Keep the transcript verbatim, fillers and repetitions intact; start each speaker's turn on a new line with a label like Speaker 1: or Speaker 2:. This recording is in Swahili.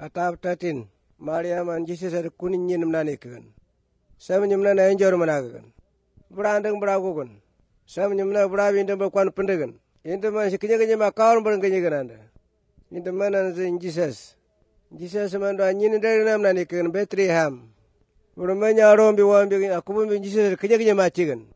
Speaker 1: atap tatin Mariam an Jesus at kunin yin mnanikan. Sam nyumna na enjor managan. Brandang bragogan. Sam nyumna brabin de bakwan pendegan. Into man sikinya kanya makawan barang kanya gananda. Into man an zin Jesus. Jesus man do anyin dari nam nanikan Bethlehem. Burumanya arom bi wan bi akubun bi Jesus kanya kanya machigan.